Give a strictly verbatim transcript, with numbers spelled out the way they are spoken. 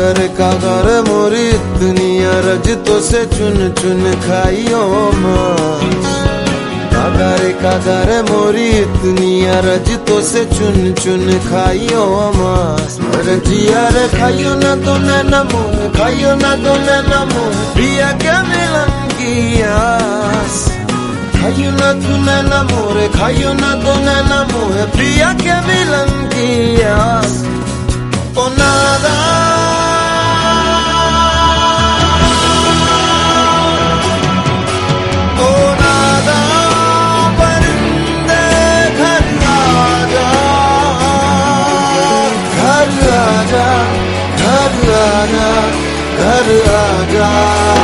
कागर कागर मोरी इतनी अरज तो से चुन चुन खाइयो मास। कागर कागर मोरी इतनी अरज तो से चुन चुन खाइयो मास। अरे जिया रे खाइयो ना तो नैना मोह, खाइयो ना तो नैना मोह, पिया क्या मिलन की आस। खाइयो ना तू नैना मोरे, खाइयो ना तो नैना मोह, पिया क्या मिलन की आस। ओ नादा ओ नादा परिंदे घर आजा, घर आजा, घर आजा, घर आजा।